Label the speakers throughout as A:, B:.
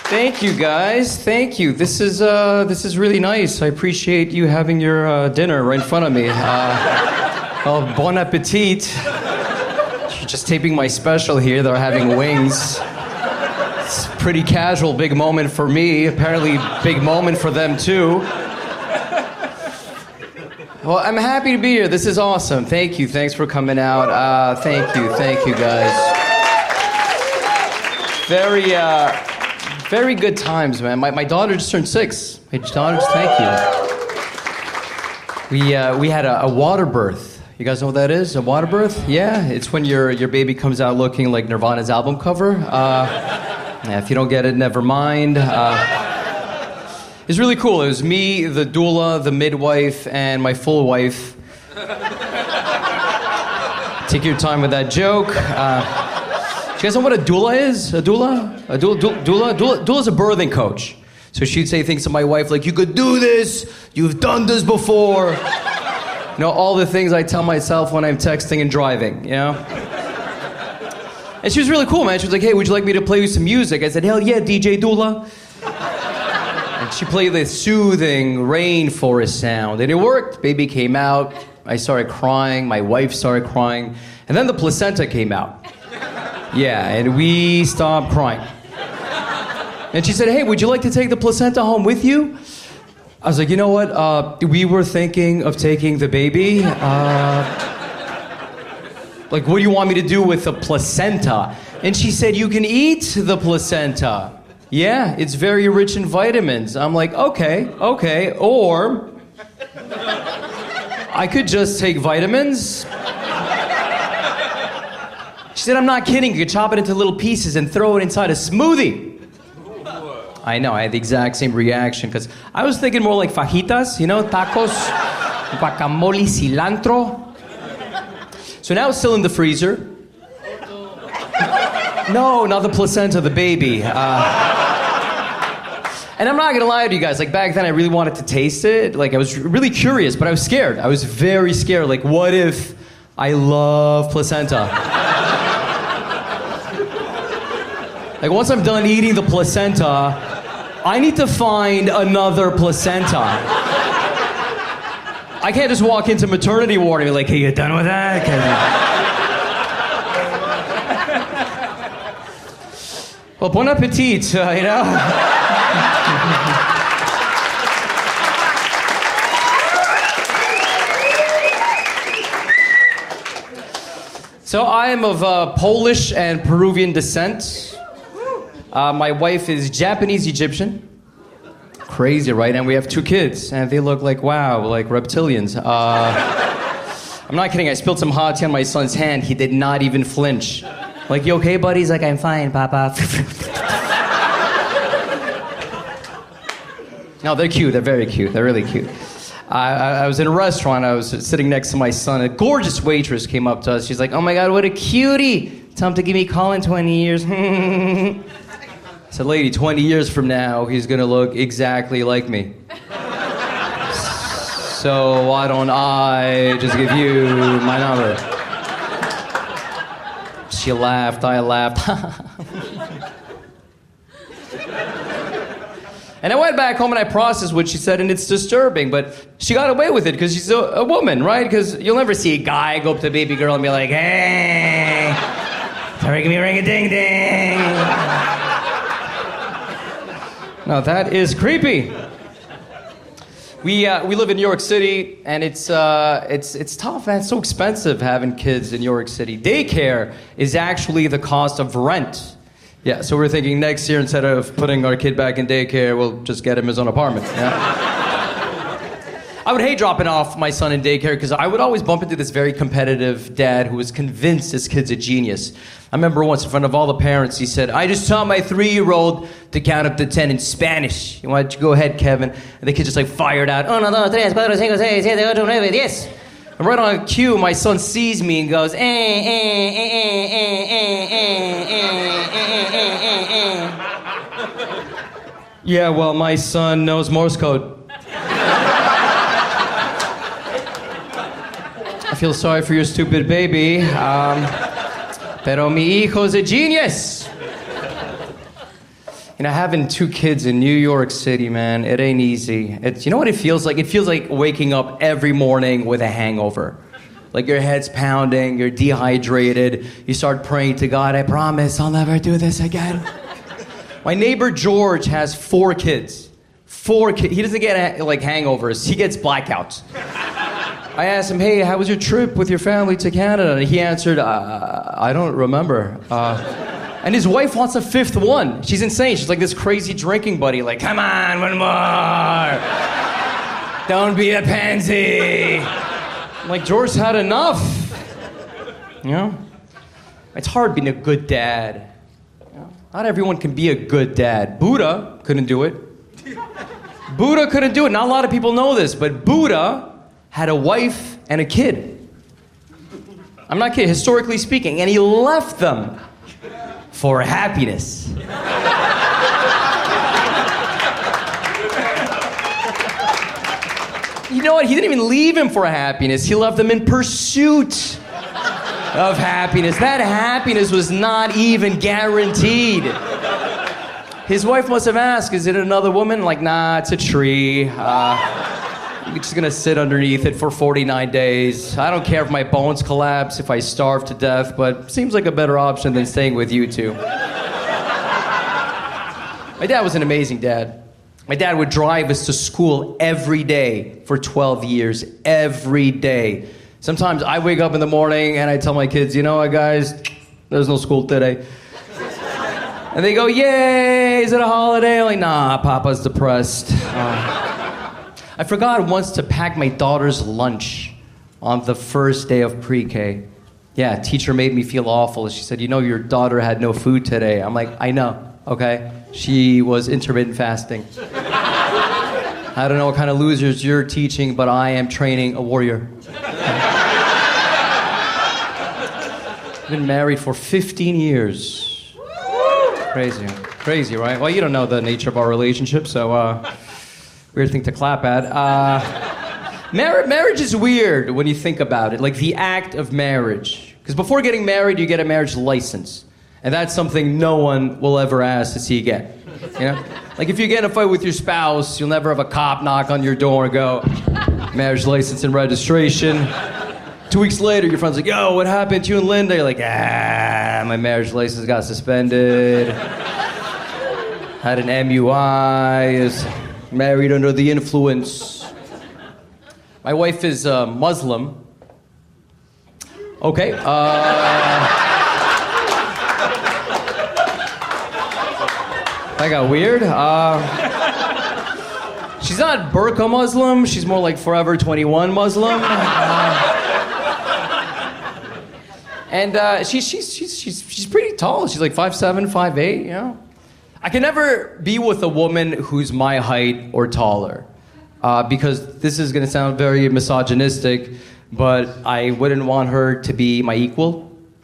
A: Thank you, guys. Thank you. This is really nice. I appreciate you having your dinner right in front of me. Oh, bon appetit. You're just taping my special here. They're having wings. It's a pretty casual, big moment for me. Apparently, big moment for them too. Well, I'm happy to be here. This is awesome. Thank you. Thanks for coming out. Thank you, guys. Very good times, man. My daughter just turned 6. My daughter, thank you. We had a water birth. You guys know what that is? A water birth? Yeah, it's when your baby comes out looking like Nirvana's album cover. If you don't get it, never mind. It's really cool. It was me, the doula, the midwife, and my full wife. Take your time with that joke. Do you guys know what a doula is? A doula? Doula's a birthing coach. So she'd say things to my wife like, you could do this, you've done this before. You know, all the things I tell myself when I'm texting and driving, you know? And she was really cool, man. She was like, hey, would you like me to play you some music? I said, hell yeah, DJ Doula. And she played this soothing rainforest sound. And it worked. Baby came out. I started crying. My wife started crying. And then the placenta came out. Yeah, and we stopped crying. And she said, hey, would you like to take the placenta home with you? I was like, you know what? We were thinking of taking the baby. Like, what do you want me to do with the placenta? And she said, you can eat the placenta. Yeah, it's very rich in vitamins. I'm like, okay. Or I could just take vitamins. She said, I'm not kidding. You could chop it into little pieces and throw it inside a smoothie. I know, I had the exact same reaction because I was thinking more like fajitas, you know, tacos, guacamole, cilantro. So now it's still in the freezer. No, not the placenta, the baby. And I'm not gonna lie to you guys, like back then I really wanted to taste it. Like I was really curious, but I was scared. I was very scared. Like what if I love placenta? Like once I'm done eating the placenta, I need to find another placenta. I can't just walk into maternity ward and be like, hey, you done with that? Well, bon appetit, you know? So I am of Polish and Peruvian descent. My wife is Japanese Egyptian. Crazy, right? And we have 2 kids, and they look like, wow, like reptilians. I'm not kidding. I spilled some hot tea on my son's hand. He did not even flinch. Like, you okay, buddy? He's like, I'm fine, Papa. No, they're cute. They're very cute. They're really cute. I was in a restaurant. I was sitting next to my son. A gorgeous waitress came up to us. She's like, oh, my God, what a cutie. Tell him to give me a call in 20 years. I said, lady, 20 years from now, he's going to look exactly like me. So why don't I just give you my number? She laughed. I laughed. And I went back home and I processed what she said, and it's disturbing, but she got away with it because she's a woman, right? Because you'll never see a guy go up to a baby girl and be like, hey, sorry, give me a ring-a-ding-ding. No, that is creepy. We live in New York City, and it's tough, man. It's so expensive having kids in New York City. Daycare is actually the cost of rent. Yeah, so we're thinking next year, instead of putting our kid back in daycare, we'll just get him his own apartment. Yeah? I would hate dropping off my son in daycare because I would always bump into this very competitive dad who was convinced his kid's a genius. I remember once in front of all the parents, he said, I just taught my 3-year-old to count up to 10 in Spanish. Why don't you go ahead, Kevin? And the kid just like fired out, 1, 2, 3, 4, 5, 6, 7, 8, 9, 10. And right on cue, my son sees me and goes, Yeah, well, my son knows Morse code. I feel sorry for your stupid baby. Pero mi hijo's a genius. Having 2 kids in New York City, man, it ain't easy. You know what it feels like? It feels like waking up every morning with a hangover. Like your head's pounding, you're dehydrated, you start praying to God, I promise I'll never do this again. My neighbor George has 4 kids. 4 kids. He doesn't get hangovers, he gets blackouts. I asked him, hey, how was your trip with your family to Canada? And he answered, I don't remember. And his wife wants a 5th one. She's insane. She's like this crazy drinking buddy. Like, come on, one more. Don't be a pansy. I'm like, George had enough. It's hard being a good dad. Not everyone can be a good dad. Buddha couldn't do it. Buddha couldn't do it. Not a lot of people know this, but Buddha had a wife and a kid. I'm not kidding, historically speaking. And he left them for happiness. You know what? He didn't even leave him for happiness. He left them in pursuit of happiness. That happiness was not even guaranteed. His wife must have asked, is it another woman? Like, nah, it's a tree. You're just gonna sit underneath it for 49 days. I don't care if my bones collapse, if I starve to death, but seems like a better option than staying with you two. My dad was an amazing dad. My dad would drive us to school every day for 12 years, every day. Sometimes I wake up in the morning and I tell my kids, you know what, guys, there's no school today. And they go, yay, is it a holiday? I'm like, nah, Papa's depressed. I forgot once to pack my daughter's lunch on the first day of pre-K. Yeah, teacher made me feel awful. She said, you know, your daughter had no food today. I'm like, I know, okay? She was intermittent fasting. I don't know what kind of losers you're teaching, but I am training a warrior. I've been married for 15 years. Crazy, right? Well, you don't know the nature of our relationship, so weird thing to clap at. Marriage is weird when you think about it, like the act of marriage. Because before getting married, you get a marriage license. And that's something no one will ever ask to see you get. You know? Like if you get in a fight with your spouse, you'll never have a cop knock on your door and go, marriage license and registration. 2 weeks later, your friend's like, yo, what happened to you and Linda? You're like, my marriage license got suspended. Had an MUI, is married under the influence. My wife is Muslim. Okay. That got weird. She's not Burqa Muslim. She's more like Forever 21 Muslim. And she's pretty tall. She's like 5'7", 5'8", you know? I can never be with a woman who's my height or taller. Because this is going to sound very misogynistic, but I wouldn't want her to be my equal.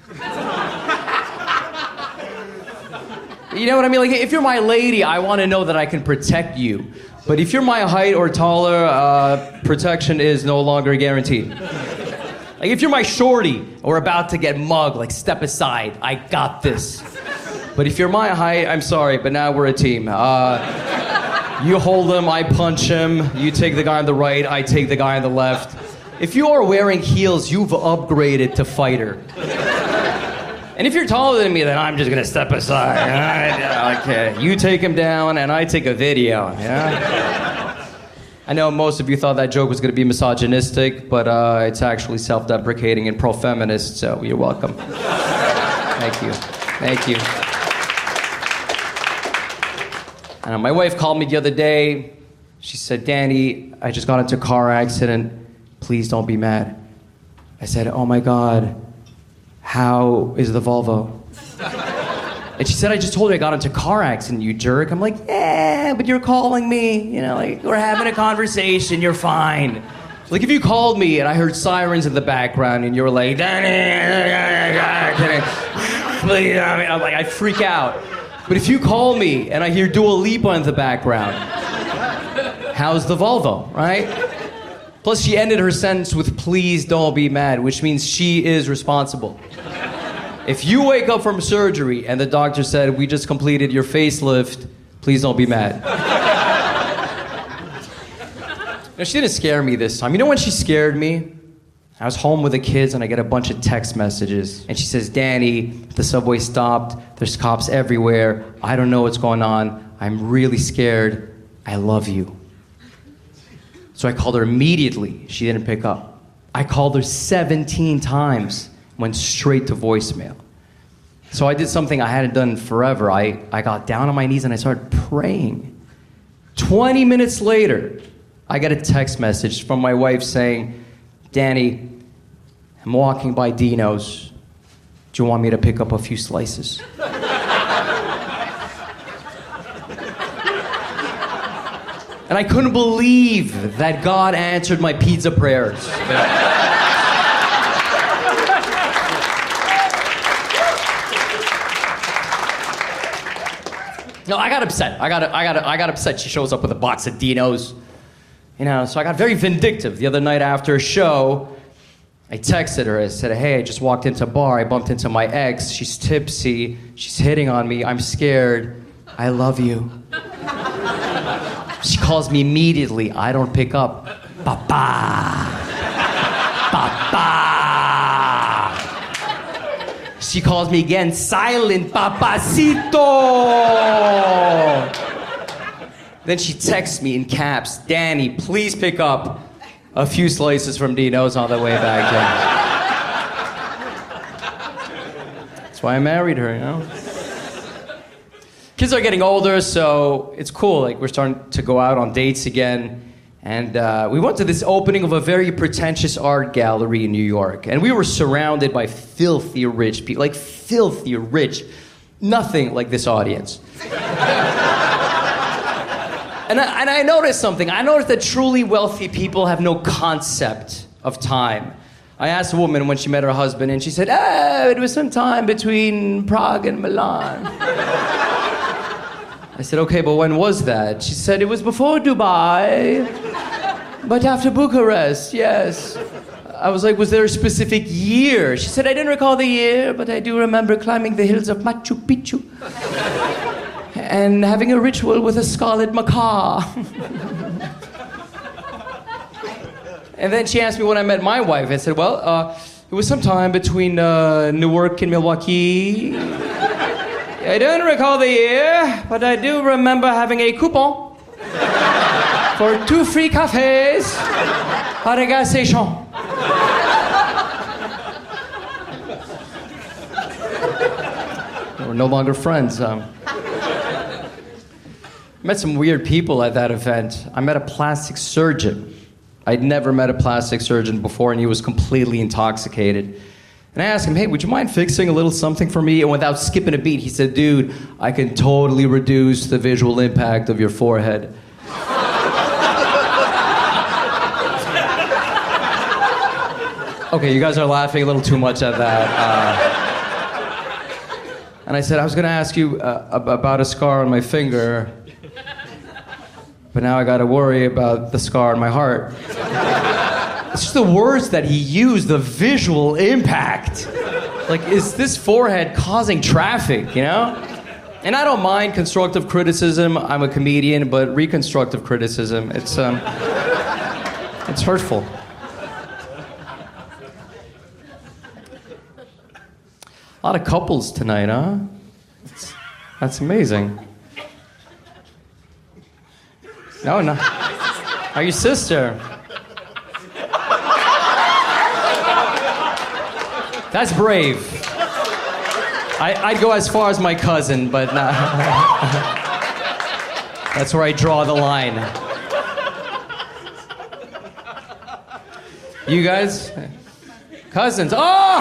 A: You know what I mean? Like, if you're my lady, I want to know that I can protect you. But if you're my height or taller, protection is no longer guaranteed. Like, if you're my shorty, or about to get mugged, like, step aside. I got this. But if you're my height, I'm sorry, but now we're a team. You hold him, I punch him. You take the guy on the right, I take the guy on the left. If you are wearing heels, you've upgraded to fighter. And if you're taller than me, then I'm just gonna step aside. Okay, you take him down, and I take a video. Yeah. I know most of you thought that joke was gonna be misogynistic, but it's actually self-deprecating and pro-feminist. So you're welcome. Thank you. And my wife called me the other day. She said, Danny, I just got into a car accident. Please don't be mad. I said, oh my God, how is the Volvo? And she said, I just told you I got into a car accident, you jerk. I'm like, yeah, but you're calling me. You know, like, we're having a conversation, you're fine. Like, if you called me and I heard sirens in the background and you were like, Danny, please, I'm like, I freak out. But if you call me and I hear Dua Lipa in the background, how's the Volvo, right? Plus, she ended her sentence with, please don't be mad, which means she is responsible. If you wake up from surgery and the doctor said, we just completed your facelift, Please don't be mad. No, she didn't scare me this time. You know when she scared me? I was home with the kids and I get a bunch of text messages. And she says, Danny, the subway stopped. There's cops everywhere. I don't know what's going on. I'm really scared. I love you. So I called her immediately. She didn't pick up. I called her 17 times. Went straight to voicemail. So I did something I hadn't done forever. I got down on my knees and I started praying. 20 minutes later, I get a text message from my wife saying, Danny, I'm walking by Dino's. Do you want me to pick up a few slices? And I couldn't believe that God answered my pizza prayers. No, I got upset. I got upset. She shows up with a box of Dino's. So I got very vindictive. The other night after a show, I texted her. I said, hey, I just walked into a bar. I bumped into my ex. She's tipsy. She's hitting on me. I'm scared. I love you. She calls me immediately. I don't pick up. Papa. Papa. She calls me again. Silent. Papacito. Then she texts me in caps, Danny, please pick up a few slices from Dino's on the way back in. That's why I married her, Kids are getting older, so it's cool. Like, we're starting to go out on dates again. And we went to this opening of a very pretentious art gallery in New York. And we were surrounded by filthy rich people. Like, filthy rich. Nothing like this audience. And I noticed something. I noticed that truly wealthy people have no concept of time. I asked a woman when she met her husband, and she said, it was some time between Prague and Milan. I said, okay, but when was that? She said, it was before Dubai, but after Bucharest, yes. I was like, was there a specific year? She said, I didn't recall the year, but I do remember climbing the hills of Machu Picchu. And having a ritual with a scarlet macaw. And then she asked me when I met my wife. I said, well, it was sometime between Newark and Milwaukee. I don't recall the year, but I do remember having a coupon for 2 free cafes at a gas station. We're no longer friends. Met some weird people at that event. I met a plastic surgeon. I'd never met a plastic surgeon before, and he was completely intoxicated. And I asked him, hey, would you mind fixing a little something for me? And without skipping a beat, he said, dude, I can totally reduce the visual impact of your forehead. Okay, you guys are laughing a little too much at that. And I said, I was going to ask you about a scar on my finger. But now I gotta worry about the scar on my heart. It's just the words that he used, the visual impact. Like, is this forehead causing traffic, And I don't mind constructive criticism. I'm a comedian, but reconstructive criticism, it's hurtful. A lot of couples tonight, huh? That's amazing. No. Are you sister? That's brave. I'd go as far as my cousin, but that's where I draw the line. You guys? Cousins. Oh!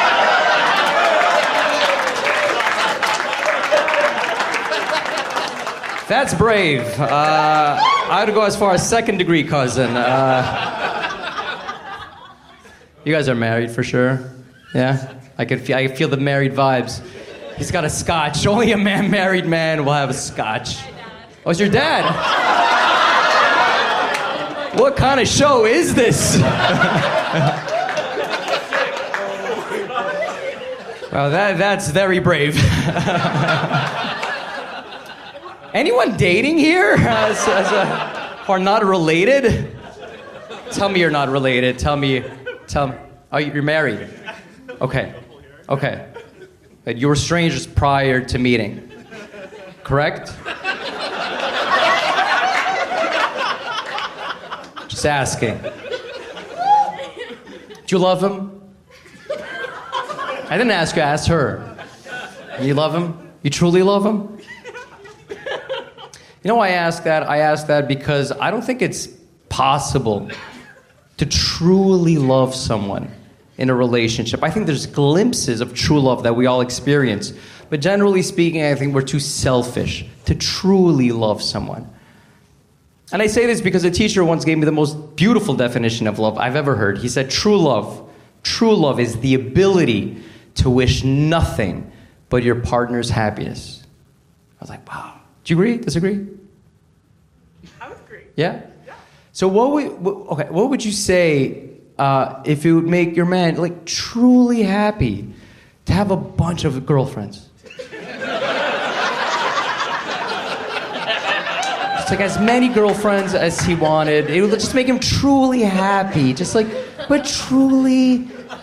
A: That's brave. I would go as far as second-degree cousin. You guys are married for sure? Yeah? I feel the married vibes. He's got a scotch. Only a married man will have a scotch. Oh, it's your dad? What kind of show is this? Well, that's very brave. Anyone dating here are not related? Tell me you're not related. Tell me. Oh, you're married. Okay. But you were strangers prior to meeting, correct? Just asking. Do you love him? I didn't ask you, I asked her. You love him? You truly love him? You know why I ask that? I ask that because I don't think it's possible to truly love someone in a relationship. I think there's glimpses of true love that we all experience. But generally speaking, I think we're too selfish to truly love someone. And I say this because a teacher once gave me the most beautiful definition of love I've ever heard. He said, true love is the ability to wish nothing but your partner's happiness. I was like, wow. Do you agree? Disagree?
B: I would agree.
A: Yeah? So what would you say if it would make your man like truly happy to have a bunch of girlfriends? Just like as many girlfriends as he wanted. It would just make him truly happy. Just like, but truly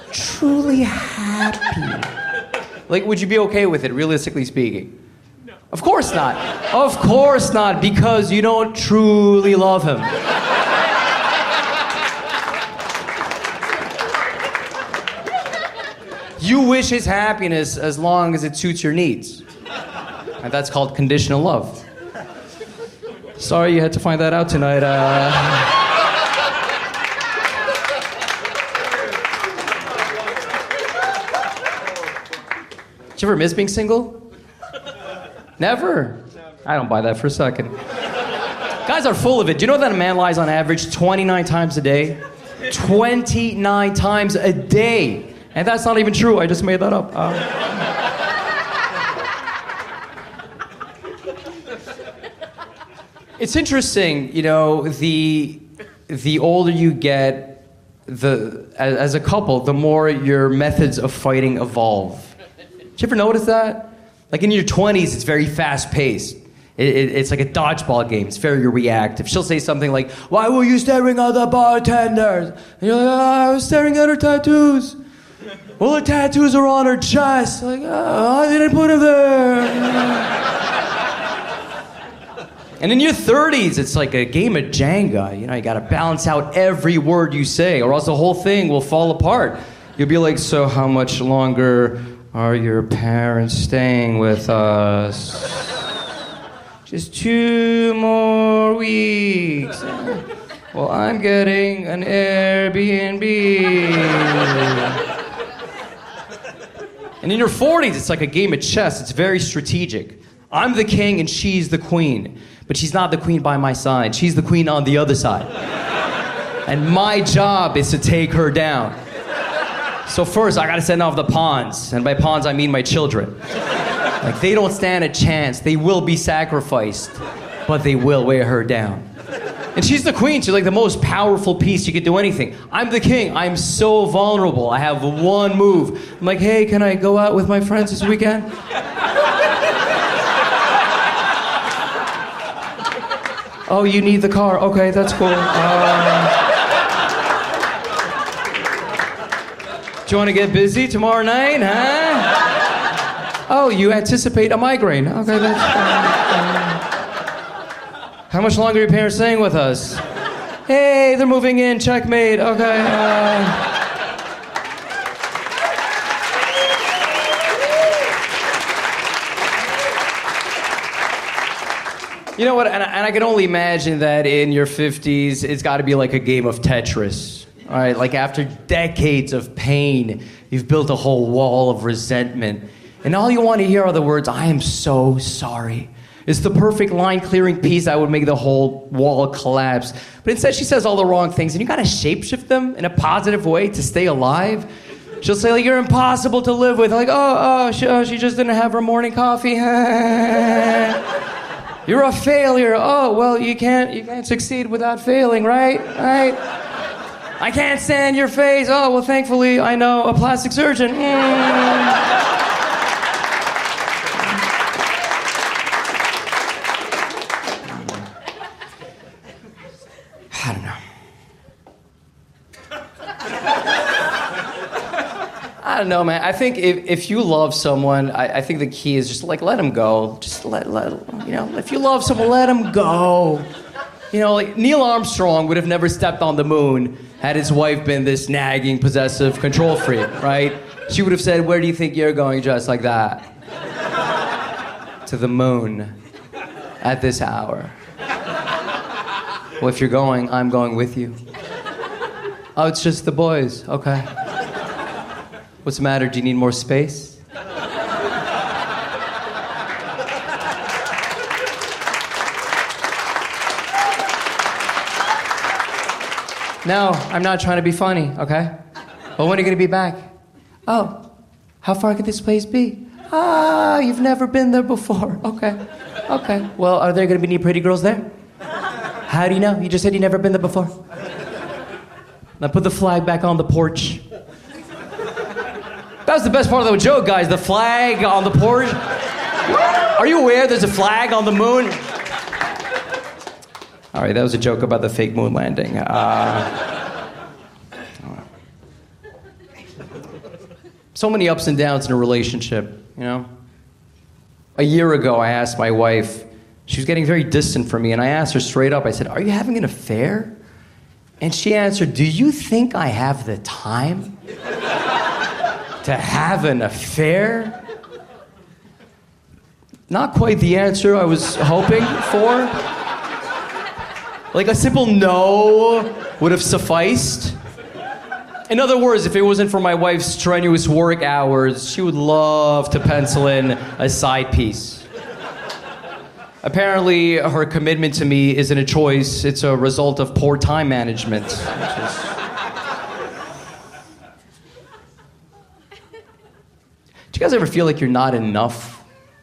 A: happy. Like, would you be okay with it, realistically speaking?
B: No.
A: Of course not. Of course not, because you don't truly love him. You wish his happiness as long as it suits your needs. And that's called conditional love. Sorry you had to find that out tonight. Did you ever miss being single? Never? I don't buy that for a second. Guys are full of it. Do you know that a man lies on average 29 times a day? 29 times a day. And that's not even true. I just made that up. It's interesting, you know, the older you get, as a couple, the more your methods of fighting evolve. Did you ever notice that? Like in your 20s, it's very fast-paced. It's like a dodgeball game. It's very reactive. She'll say something like, "Why were you staring at the bartender?" And you're like, "I was staring at her tattoos." "Well, her tattoos are on her chest." Like, "Oh, I didn't put them there." And in your 30s, it's like a game of Jenga. You know, you got to balance out every word you say, or else the whole thing will fall apart. You'll be like, "So how much longer are your parents staying with us?" "Just 2 more weeks." "Well, I'm getting an Airbnb." And in your 40s, it's like a game of chess. It's very strategic. I'm the king and she's the queen. But she's not the queen by my side. She's the queen on the other side. And my job is to take her down. So first, I gotta send off the pawns. And by pawns, I mean my children. Like, they don't stand a chance. They will be sacrificed. But they will wear her down. And she's the queen. She's like the most powerful piece. She could do anything. I'm the king. I'm so vulnerable. I have one move. I'm like, "Hey, can I go out with my friends this weekend?" "Oh, you need the car. Okay, that's cool. Do you want to get busy tomorrow night, huh? Oh, you anticipate a migraine. Okay, that's fine. How much longer are your parents staying with us? Hey, they're moving in. Checkmate. Okay. You know what? And I can only imagine that in your 50s, it's got to be like a game of Tetris. All right, like after decades of pain, you've built a whole wall of resentment. And all you want to hear are the words, "I am so sorry." It's the perfect line-clearing piece that would make the whole wall collapse. But instead, she says all the wrong things, and you got to shapeshift them in a positive way to stay alive. She'll say, like, "You're impossible to live with." Like, she just didn't have her morning coffee. "You're a failure." "Oh, well, you can't succeed without failing, right? Right? "I can't stand your face." "Oh, well, thankfully, I know a plastic surgeon." I don't know, man. I think if you love someone, I think the key is just like let them go. Just let if you love someone, let them go. Like Neil Armstrong would have never stepped on the moon had his wife been this nagging, possessive control freak, right? She would have said, "Where do you think you're going dressed like that?" "To the moon at this hour." "Well, if you're going, I'm going with you." "Oh, it's just the boys." "Okay. What's the matter? Do you need more space?" "No, I'm not trying to be funny, okay? Well, when are you going to be back?" "Oh, how far could this place be?" "Ah, you've never been there before." Okay. Well, are there going to be any pretty girls there?" "How do you know? You just said you've never been there before." "Now put the flag back on the porch." That was the best part of the joke, guys. The flag on the porch. Are you aware there's a flag on the moon? All right, that was a joke about the fake moon landing. So many ups and downs in a relationship, A year ago, I asked my wife, she was getting very distant from me, and I asked her straight up, I said, "Are you having an affair?" And she answered, "Do you think I have the time to have an affair?" Not quite the answer I was hoping for. Like a simple no would have sufficed. In other words, if it wasn't for my wife's strenuous work hours, she would love to pencil in a side piece. Apparently, her commitment to me isn't a choice, it's a result of poor time management. Do you guys ever feel like you're not enough?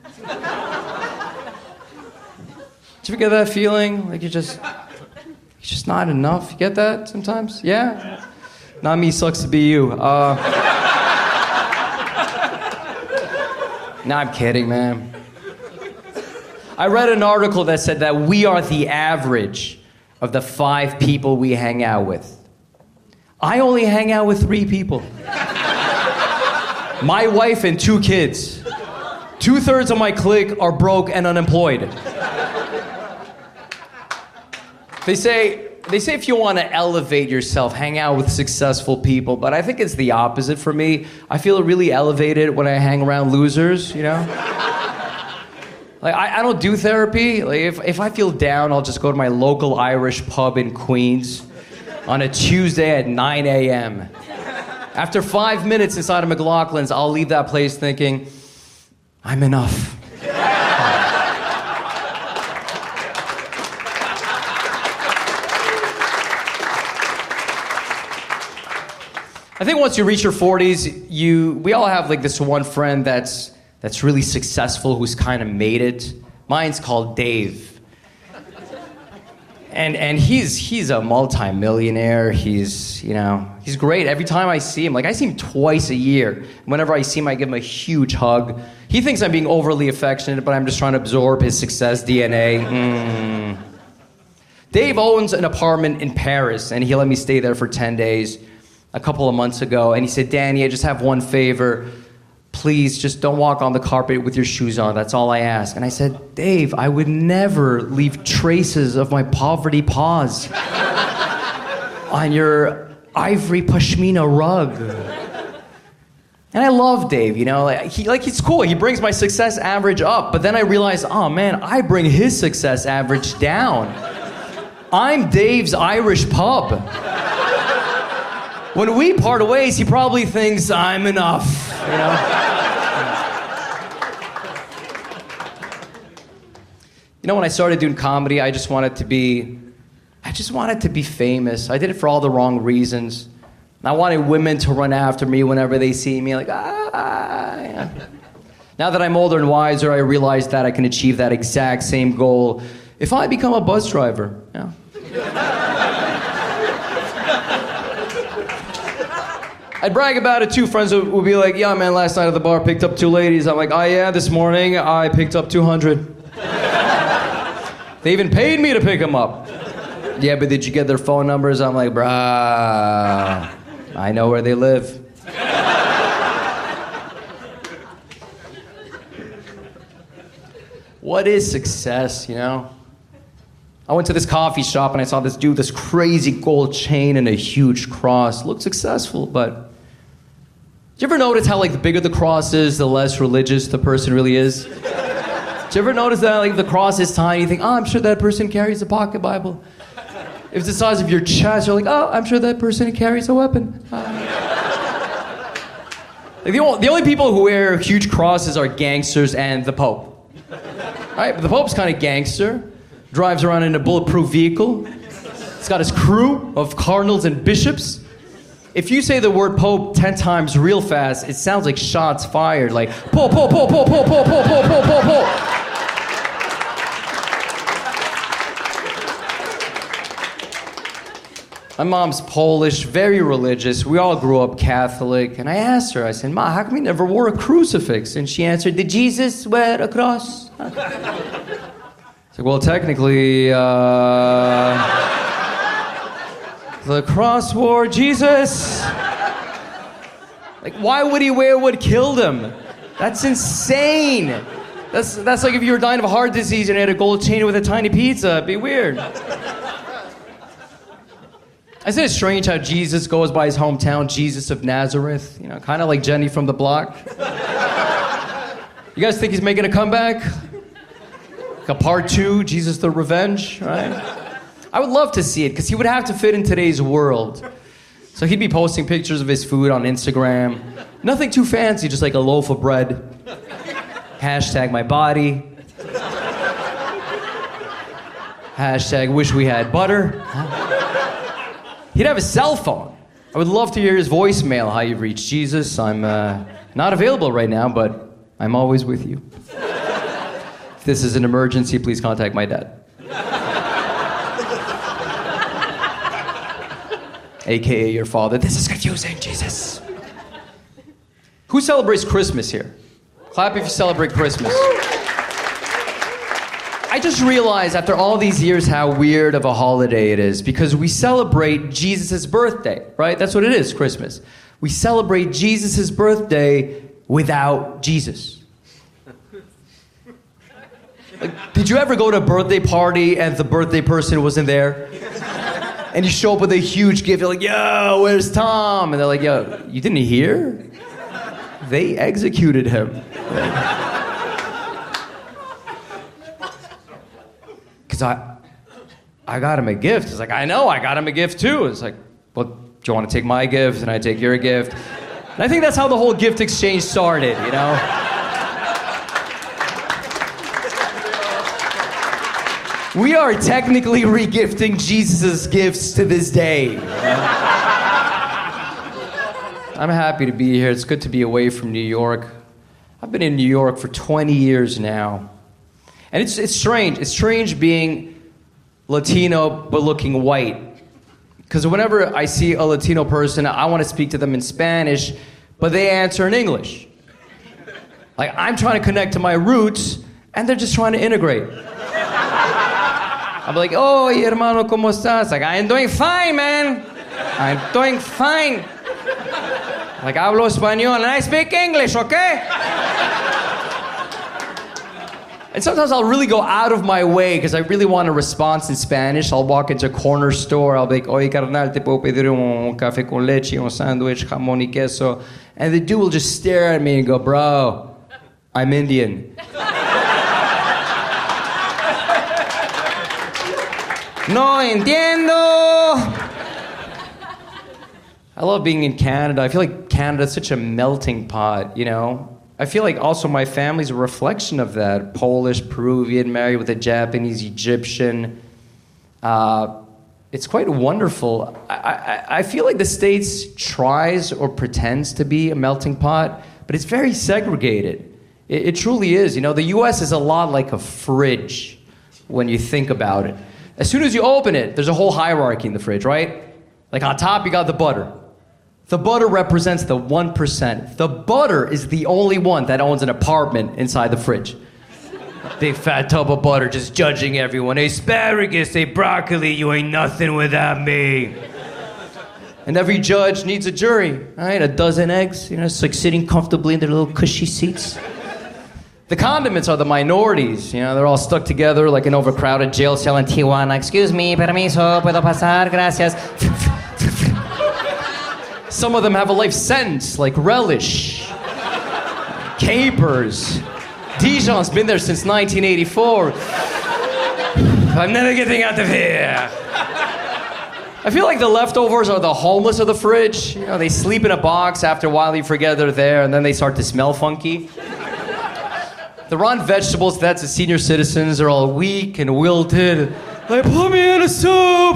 A: Do you ever get that feeling? Like you're just not enough? You get that sometimes? Yeah? Not me, sucks to be you. No, I'm kidding, man. I read an article that said that we are the average of the 5 people we hang out with. I only hang out with 3 people. My wife and 2 kids. 2/3 of my clique are broke and unemployed. They say if you want to elevate yourself, hang out with successful people, but I think it's the opposite for me. I feel really elevated when I hang around losers, Like, I don't do therapy. Like, if I feel down, I'll just go to my local Irish pub in Queens on a Tuesday at 9 a.m. After 5 minutes inside of McLaughlin's, I'll leave that place thinking, I'm enough. I think once you reach your 40s, we all have like this one friend that's really successful, who's kind of made it. Mine's called Dave. And he's a multi-millionaire. He's great. Every time I see him, I see him twice a year. Whenever I see him, I give him a huge hug. He thinks I'm being overly affectionate, but I'm just trying to absorb his success DNA. Dave owns an apartment in Paris, and he let me stay there for 10 days a couple of months ago. And he said, Danny, I just have one favor. Please, just don't walk on the carpet with your shoes on. That's all I ask. And I said, Dave, I would never leave traces of my poverty paws on your ivory pashmina rug. And I love Dave, he's cool. He brings my success average up. But then I realized, oh man, I bring his success average down. I'm Dave's Irish pub. When we part ways, he probably thinks I'm enough, When I started doing comedy, I just wanted to be famous. I did it for all the wrong reasons. I wanted women to run after me whenever they see me, Now that I'm older and wiser, I realize that I can achieve that exact same goal if I become a bus driver. I'd brag about it too. Friends would be like, yeah, man, last night at the bar, picked up 2 ladies. I'm like, oh yeah, this morning I picked up 200. They even paid me to pick them up. Yeah, but did you get their phone numbers? I'm like, brah, I know where they live. What is success, you know? I went to this coffee shop and I saw this dude, this crazy gold chain and a huge cross. Looked successful, but... Do you ever notice how, like, the bigger the cross is, the less religious the person really is? Do you ever notice that, like, if the cross is tiny, you think, oh, I'm sure that person carries a pocket Bible. If it's the size of your chest, you're like, oh, I'm sure that person carries a weapon. Like, the only people who wear huge crosses are gangsters and the Pope. Right? But the Pope's kind of gangster. Drives around in a bulletproof vehicle. He's got his crew of cardinals and bishops. If you say the word Pope 10 times real fast, it sounds like shots fired. Like, Pope, Pope, Pope, Pope, Pope, Pope, Pope, Pope, Pope, Pope, Pope. My mom's Polish, very religious. We all grew up Catholic. And I asked her, I said, Ma, how come you never wore a crucifix? And she answered, did Jesus wear a cross? I said, well, technically, the cross wore Jesus. Like, why would he wear what killed him? That's insane. That's like if you were dying of a heart disease and had a gold chain with a tiny pizza. It'd be weird. Isn't it strange how Jesus goes by his hometown, Jesus of Nazareth? You know, kind of like Jenny from the block. You guys think he's making a comeback? Like a part 2, Jesus the Revenge, right? I would love to see it, because he would have to fit in today's world. So he'd be posting pictures of his food on Instagram. Nothing too fancy, just like a loaf of bread. Hashtag my body. Hashtag wish we had butter. He'd have a cell phone. I would love to hear his voicemail, how you've reached Jesus. I'm not available right now, but I'm always with you. If this is an emergency, please contact my dad. AKA your father. This is confusing, Jesus. Who celebrates Christmas here? Clap if you celebrate Christmas. I just realized after all these years how weird of a holiday it is, because we celebrate Jesus' birthday, right? That's what it is, Christmas. We celebrate Jesus' birthday without Jesus. Like, did you ever go to a birthday party and the birthday person wasn't there? And you show up with a huge gift, you're like, yo, where's Tom? And they're like, yo, you didn't hear? They executed him. Because I got him a gift. It's like, I know, I got him a gift too. It's like, well, do you want to take my gift? And I take your gift. And I think that's how the whole gift exchange started, you know? We are technically regifting Jesus' gifts to this day. I'm happy to be here. It's good to be away from New York. I've been in New York for 20 years now. And it's strange. It's strange being Latino but looking white. Because whenever I see a Latino person, I want to speak to them in Spanish, but they answer in English. Like, I'm trying to connect to my roots, and they're just trying to integrate. I'm like, oh, hermano, ¿cómo estás? Like, I'm doing fine, man. I'm doing fine. Like, hablo español and I speak English, okay? And sometimes I'll really go out of my way because I really want a response in Spanish. I'll walk into a corner store. I'll be like, oye, carnal, te puedo pedir un café con leche, un sándwich, jamón y queso. And the dude will just stare at me and go, bro, I'm Indian. No entiendo. I love being in Canada. I feel like Canada's such a melting pot, you know? I feel like also my family's a reflection of that. Polish, Peruvian, married with a Japanese, Egyptian. It's quite wonderful. I feel like the States tries or pretends to be a melting pot, but it's very segregated. It truly is. You know, the U.S. is a lot like a fridge when you think about it. As soon as you open it, there's a whole hierarchy in the fridge, right? Like on top, you got the butter. The butter represents the 1%. The butter is the only one that owns an apartment inside the fridge. Big fat tub of butter just judging everyone. Asparagus, hey, broccoli, you ain't nothing without me. And every judge needs a jury, right? A dozen eggs, you know, it's like sitting comfortably in their little cushy seats. The condiments are the minorities. You know, they're all stuck together like an overcrowded jail cell in Tijuana. Excuse me, permiso, puedo pasar, gracias. Some of them have a life sentence, like relish, capers. Dijon's been there since 1984. I'm never getting out of here. I feel like the leftovers are the homeless of the fridge. You know, they sleep in a box, after a while you forget they're there, and then they start to smell funky. The raw vegetables, that's the senior citizens, are all weak and wilted. Like, put me in a soup!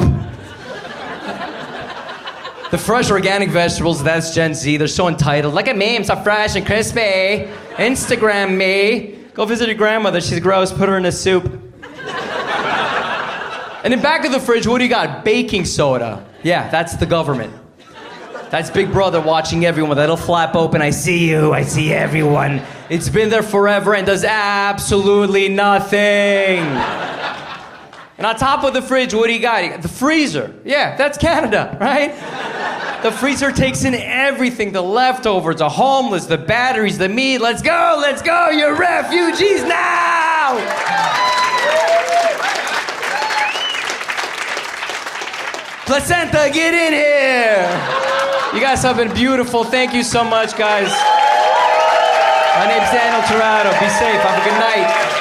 A: The fresh organic vegetables, that's Gen Z. They're so entitled. Look at me, I'm so fresh and crispy. Instagram me. Go visit your grandmother, she's gross, put her in a soup. And in back of the fridge, what do you got? Baking soda. Yeah, that's the government. That's Big Brother watching everyone. That'll flap open. I see you. I see everyone. It's been there forever and does absolutely nothing. And on top of the fridge, what do you got? You got the freezer. Yeah, that's Canada, right? The freezer takes in everything. The leftovers, the homeless, the batteries, the meat. Let's go. Let's go. You're refugees now. Placenta, get in here! You guys have been beautiful. Thank you so much, guys. My name's Daniel Torado. Be safe. Have a good night.